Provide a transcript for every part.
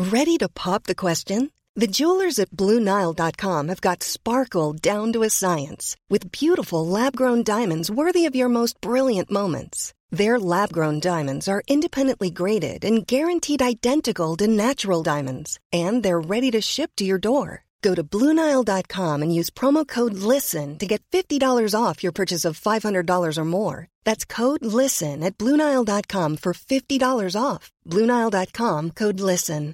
Ready to pop the question? The jewelers at BlueNile.com have got sparkle down to a science with beautiful lab-grown diamonds worthy of your most brilliant moments. Their lab-grown diamonds are independently graded and guaranteed identical to natural diamonds, and they're ready to ship to your door. Go to BlueNile.com and use promo code LISTEN to get $50 off your purchase of $500 or more. That's code LISTEN at BlueNile.com for $50 off. BlueNile.com, code LISTEN.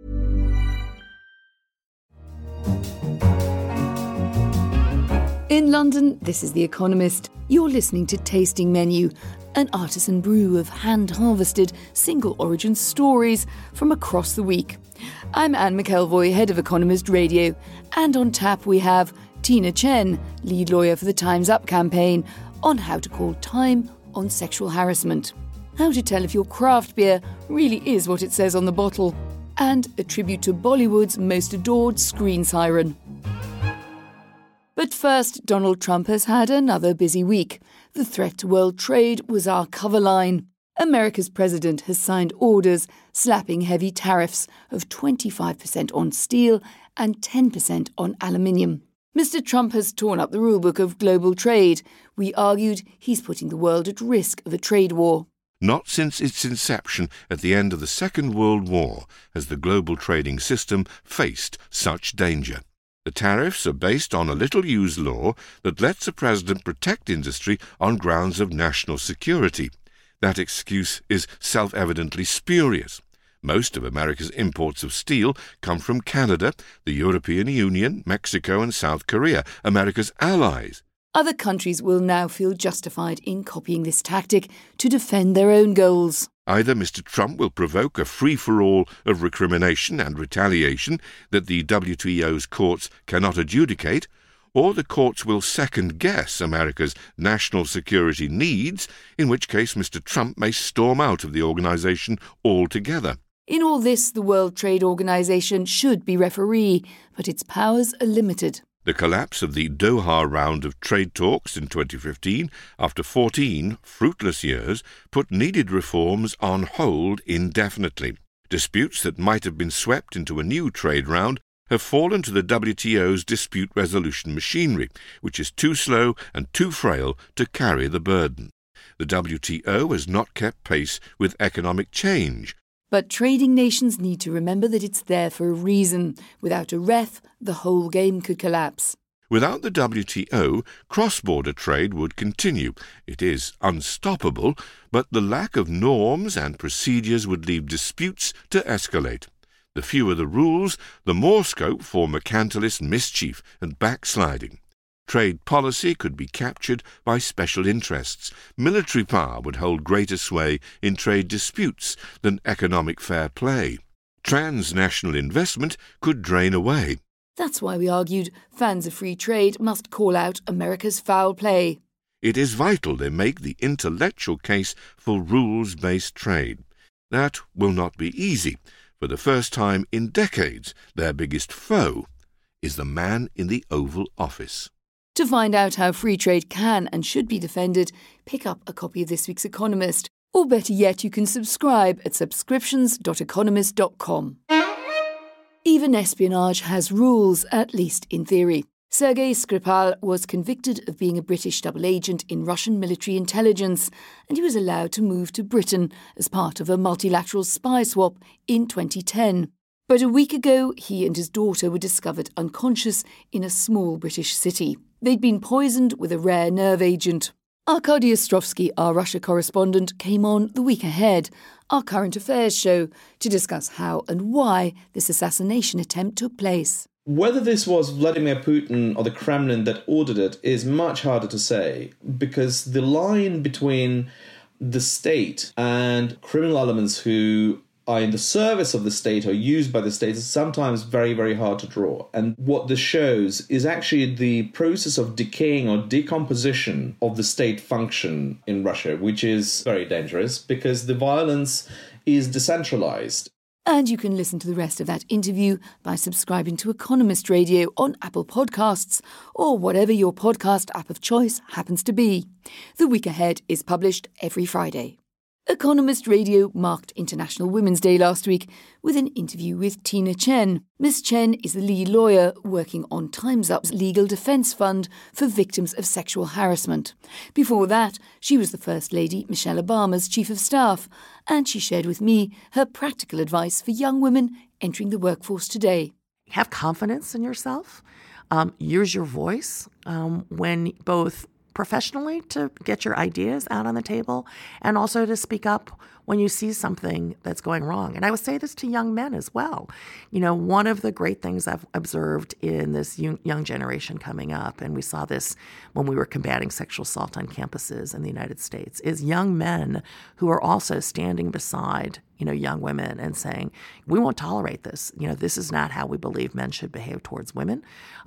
In London, this is The Economist. You're listening to Tasting Menu, an artisan brew of hand-harvested, single-origin stories from across the week. I'm Anne McElvoy, head of Economist Radio, and on tap we have Tina Chen, lead lawyer for the Time's Up campaign, on how to call time on sexual harassment, how to tell if your craft beer really is what it says on the bottle, and a tribute to Bollywood's most adored screen siren. But first, Donald Trump has had another busy week. The threat to world trade was our cover line. America's president has signed orders slapping heavy tariffs of 25% on steel and 10% on aluminium. Mr. Trump has torn up the rulebook of global trade. We argued he's putting the world at risk of a trade war. Not since its inception at the end of the Second World War has the global trading system faced such danger. The tariffs are based on a little-used law that lets the president protect industry on grounds of national security. That excuse is self-evidently spurious. Most of America's imports of steel come from Canada, the European Union, Mexico and South Korea, America's allies. Other countries will now feel justified in copying this tactic to defend their own goals. Either Mr. Trump will provoke a free-for-all of recrimination and retaliation that the WTO's courts cannot adjudicate, or the courts will second-guess America's national security needs, in which case Mr. Trump may storm out of the organisation altogether. In all this, the World Trade Organization should be referee, but its powers are limited. The collapse of the Doha round of trade talks in 2015, after 14 fruitless years, put needed reforms on hold indefinitely. Disputes that might have been swept into a new trade round have fallen to the WTO's dispute resolution machinery, which is too slow and too frail to carry the burden. The WTO has not kept pace with economic change. But trading nations need to remember that it's there for a reason. Without a ref, the whole game could collapse. Without the WTO, cross-border trade would continue. It is unstoppable, but the lack of norms and procedures would leave disputes to escalate. The fewer the rules, the more scope for mercantilist mischief and backsliding. Trade policy could be captured by special interests. Military power would hold greater sway in trade disputes than economic fair play. Transnational investment could drain away. That's why we argued fans of free trade must call out America's foul play. It is vital they make the intellectual case for rules-based trade. That will not be easy. For the first time in decades, their biggest foe is the man in the Oval Office. To find out how free trade can and should be defended, pick up a copy of this week's Economist. Or better yet, you can subscribe at subscriptions.economist.com. Even espionage has rules, at least in theory. Sergei Skripal was convicted of being a British double agent in Russian military intelligence, and he was allowed to move to Britain as part of a multilateral spy swap in 2010. But a week ago, he and his daughter were discovered unconscious in a small British city. They'd been poisoned with a rare nerve agent. Arkady Ostrovsky, our Russia correspondent, came on the week ahead, our current affairs show, to discuss how and why this assassination attempt took place. Whether this was Vladimir Putin or the Kremlin that ordered it is much harder to say, because the line between the state and criminal elements who are in the service of the state or used by the state is sometimes very, very hard to draw. And what this shows is actually the process of decaying or decomposition of the state function in Russia, which is very dangerous because the violence is decentralized. And you can listen to the rest of that interview by subscribing to Economist Radio on Apple Podcasts or whatever your podcast app of choice happens to be. The Week Ahead is published every Friday. Economist Radio marked International Women's Day last week with an interview with Tina Chen. Miss Chen is the lead lawyer working on Time's Up's legal defence fund for victims of sexual harassment. Before that, she was the First Lady Michelle Obama's Chief of Staff, and she shared with me her practical advice for young women entering the workforce today. Have confidence in yourself. Use your voice when both professionally to get your ideas out on the table and also to speak up when you see something that's going wrong. And I would say this to young men as well. You know, one of the great things I've observed in this young generation coming up, and we saw this when we were combating sexual assault on campuses in the United States, is young men who are also standing beside, young women and saying, we won't tolerate this. This is not how we believe men should behave towards women.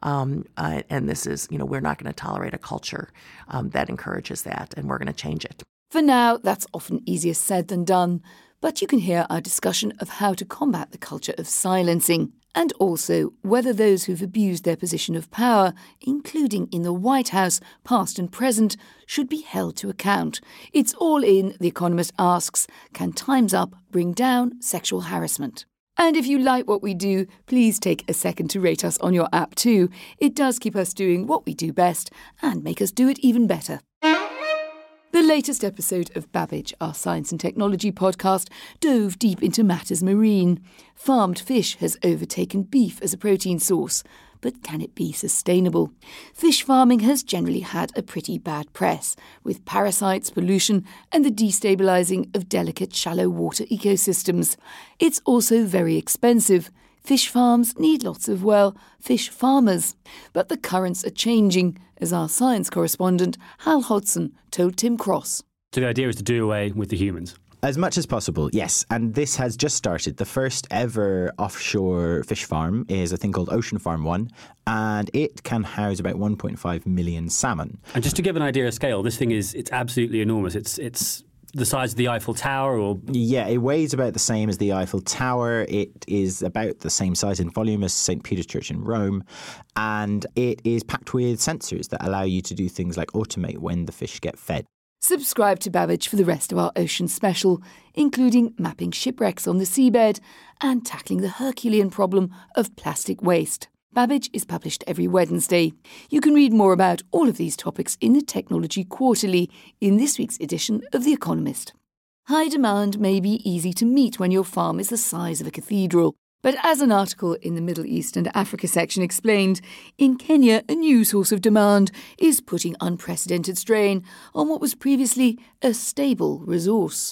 And this is, we're not going to tolerate a culture that encourages that, and we're going to change it. For now, that's often easier said than done, but you can hear our discussion of how to combat the culture of silencing, and also whether those who've abused their position of power, including in the White House, past and present, should be held to account. It's all in The Economist asks, can Time's Up bring down sexual harassment? And if you like what we do, please take a second to rate us on your app too. It does keep us doing what we do best and make us do it even better. The latest episode of Babbage, our science and technology podcast, dove deep into matters marine. Farmed fish has overtaken beef as a protein source, but can it be sustainable? Fish farming has generally had a pretty bad press, with parasites, pollution, and the destabilising of delicate shallow water ecosystems. It's also very expensive. Fish farms need lots of, fish farmers. But the currents are changing, as our science correspondent Hal Hodson told Tim Cross. So the idea is to do away with the humans? As much as possible, yes. And this has just started. The first ever offshore fish farm is a thing called Ocean Farm 1, and it can house about 1.5 million salmon. And just to give an idea of scale, this thing it's absolutely enormous. It's the size of the Eiffel Tower, or? Yeah, it weighs about the same as the Eiffel Tower. It is about the same size in volume as St. Peter's Church in Rome. And it is packed with sensors that allow you to do things like automate when the fish get fed. Subscribe to Babbage for the rest of our ocean special, including mapping shipwrecks on the seabed and tackling the Herculean problem of plastic waste. Babbage is published every Wednesday. You can read more about all of these topics in the Technology Quarterly in this week's edition of The Economist. High demand may be easy to meet when your farm is the size of a cathedral. But as an article in the Middle East and Africa section explained, in Kenya a new source of demand is putting unprecedented strain on what was previously a stable resource.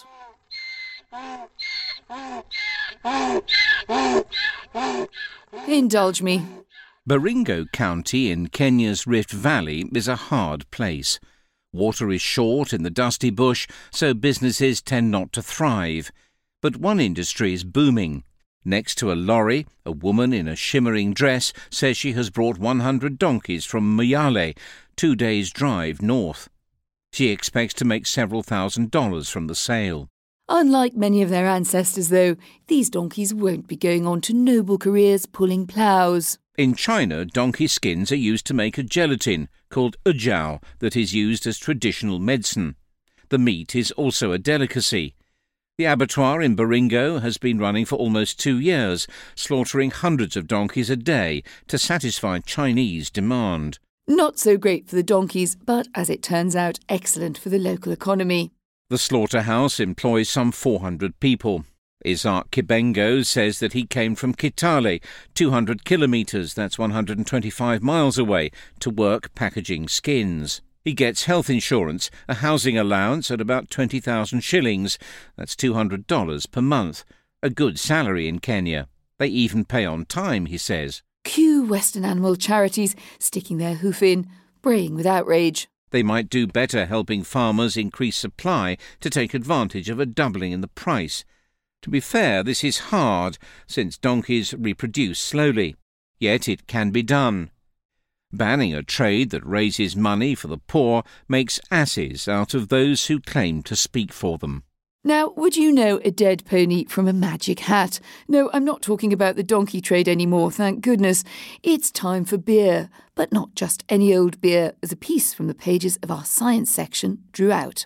Indulge me. Baringo County in Kenya's Rift Valley is a hard place. Water is short in the dusty bush, so businesses tend not to thrive. But one industry is booming. Next to a lorry, a woman in a shimmering dress says she has brought 100 donkeys from Moyale, 2 days' drive north. She expects to make several $1,000s from the sale. Unlike many of their ancestors, though, these donkeys won't be going on to noble careers pulling ploughs. In China, donkey skins are used to make a gelatin called ujiao that is used as traditional medicine. The meat is also a delicacy. The abattoir in Baringo has been running for almost 2 years, slaughtering hundreds of donkeys a day to satisfy Chinese demand. Not so great for the donkeys, but as it turns out, excellent for the local economy. The slaughterhouse employs some 400 people. Isaac Kibengo says that he came from Kitale, 200 kilometres, that's 125 miles away, to work packaging skins. He gets health insurance, a housing allowance at about 20,000 shillings, that's $200 per month, a good salary in Kenya. They even pay on time, he says. Cue Western animal charities sticking their hoof in, braying with outrage. They might do better helping farmers increase supply to take advantage of a doubling in the price. To be fair, this is hard, since donkeys reproduce slowly. Yet it can be done. Banning a trade that raises money for the poor makes asses out of those who claim to speak for them. Now, would you know a dead pony from a magic hat? No, I'm not talking about the donkey trade anymore, thank goodness. It's time for beer, but not just any old beer, as a piece from the pages of our science section drew out.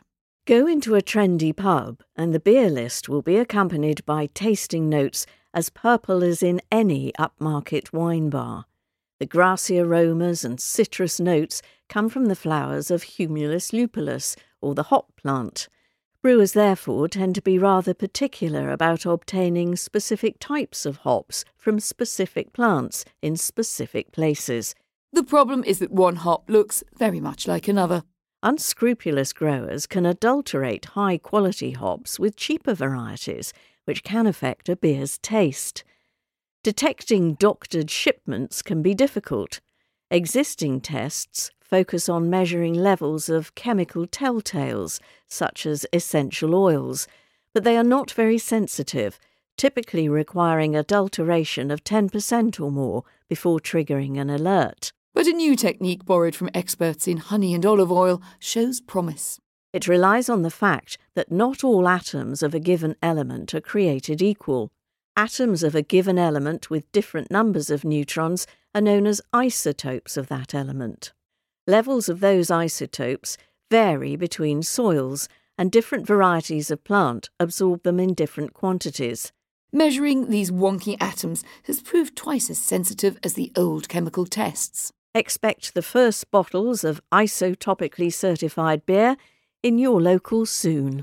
Go into a trendy pub and the beer list will be accompanied by tasting notes as purple as in any upmarket wine bar. The grassy aromas and citrus notes come from the flowers of Humulus lupulus, or the hop plant. Brewers therefore tend to be rather particular about obtaining specific types of hops from specific plants in specific places. The problem is that one hop looks very much like another. Unscrupulous growers can adulterate high-quality hops with cheaper varieties, which can affect a beer's taste. Detecting doctored shipments can be difficult. Existing tests focus on measuring levels of chemical telltales, such as essential oils, but they are not very sensitive, typically requiring adulteration of 10% or more before triggering an alert. But a new technique borrowed from experts in honey and olive oil shows promise. It relies on the fact that not all atoms of a given element are created equal. Atoms of a given element with different numbers of neutrons are known as isotopes of that element. Levels of those isotopes vary between soils, and different varieties of plant absorb them in different quantities. Measuring these wonky atoms has proved twice as sensitive as the old chemical tests. Expect the first bottles of isotopically certified beer in your local soon.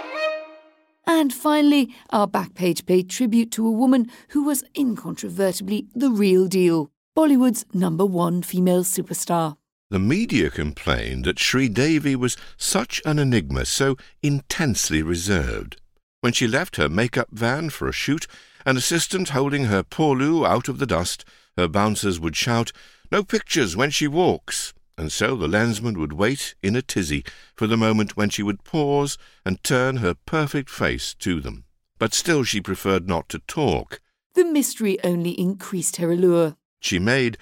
And finally, our Backpage paid tribute to a woman who was incontrovertibly the real deal, Bollywood's #1 female superstar. The media complained that Sridevi was such an enigma, so intensely reserved. When she left her makeup van for a shoot, an assistant holding her porlu out of the dust, her bouncers would shout, "No pictures when she walks," and so the lensman would wait in a tizzy for the moment when she would pause and turn her perfect face to them. But still she preferred not to talk. The mystery only increased her allure. She made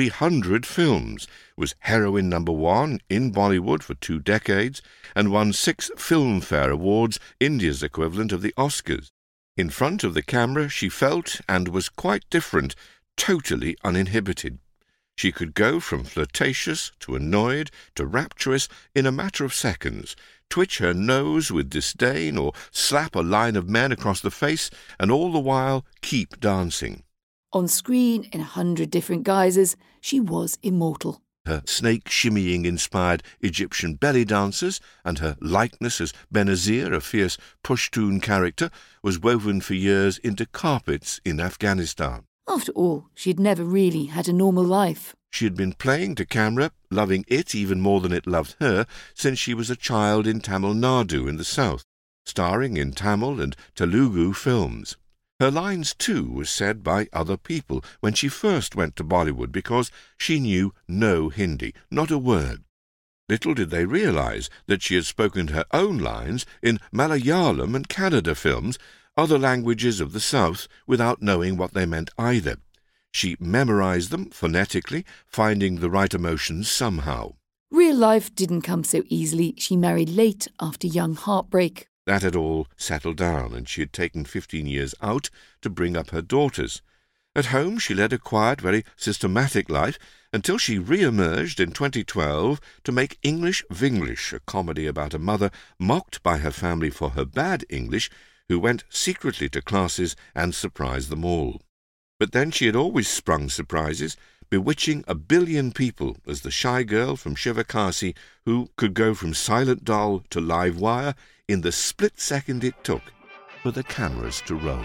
300 films, was heroine #1 in Bollywood for 2 decades, and won 6 Filmfare Awards, India's equivalent of the Oscars. In front of the camera she felt and was quite different, totally uninhibited. She could go from flirtatious to annoyed to rapturous in a matter of seconds, twitch her nose with disdain or slap a line of men across the face, and all the while keep dancing. On screen, in 100 different guises, she was immortal. Her snake-shimmying-inspired Egyptian belly dancers and her likeness as Benazir, a fierce Pushtun character, was woven for years into carpets in Afghanistan. After all, she had never really had a normal life. She had been playing to camera, loving it even more than it loved her, since she was a child in Tamil Nadu in the south, starring in Tamil and Telugu films. Her lines, too, were said by other people when she first went to Bollywood because she knew no Hindi, not a word. Little did they realize that she had spoken her own lines in Malayalam and Kannada films, other languages of the South, without knowing what they meant either. She memorized them phonetically, finding the right emotions somehow. Real life didn't come so easily. She married late after young heartbreak. That had all settled down, and she had taken 15 years out to bring up her daughters. At home she led a quiet, very systematic life until she re-emerged in 2012 to make English Vinglish, a comedy about a mother mocked by her family for her bad English, who went secretly to classes and surprised them all. But then she had always sprung surprises, bewitching 1 billion people as the shy girl from Shivakasi who could go from silent doll to live wire in the split second it took for the cameras to roll.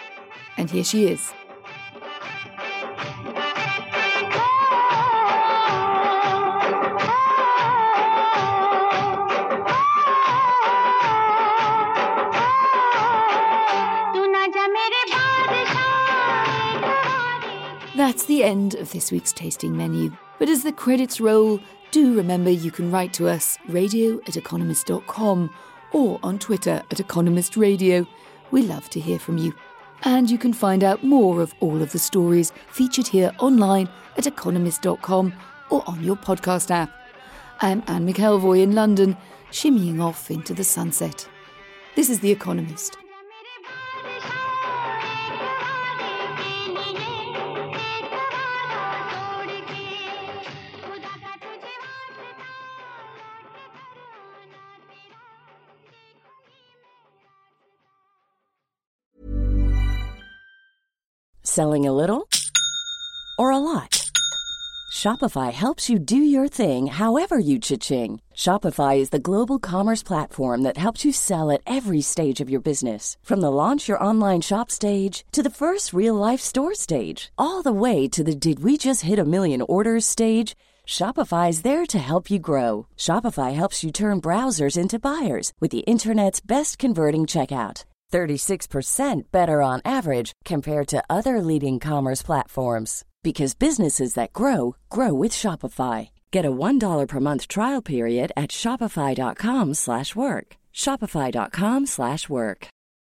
And here she is. That's the end of this week's tasting menu. But as the credits roll, do remember you can write to us, radio@economist.com, or on Twitter @EconomistRadio. We love to hear from you. And you can find out more of all of the stories featured here online at economist.com or on your podcast app. I'm Anne McElvoy in London, shimmying off into the sunset. This is The Economist. Selling a little or a lot? Shopify helps you do your thing however you cha-ching. Shopify is the global commerce platform that helps you sell at every stage of your business. From the launch your online shop stage to the first real-life store stage, all the way to the did we just hit a million orders stage. Shopify is there to help you grow. Shopify helps you turn browsers into buyers with the internet's best converting checkout. 36% better on average compared to other leading commerce platforms. Because businesses that grow, grow with Shopify. Get a $1 per month trial period at shopify.com/work. Shopify.com/work.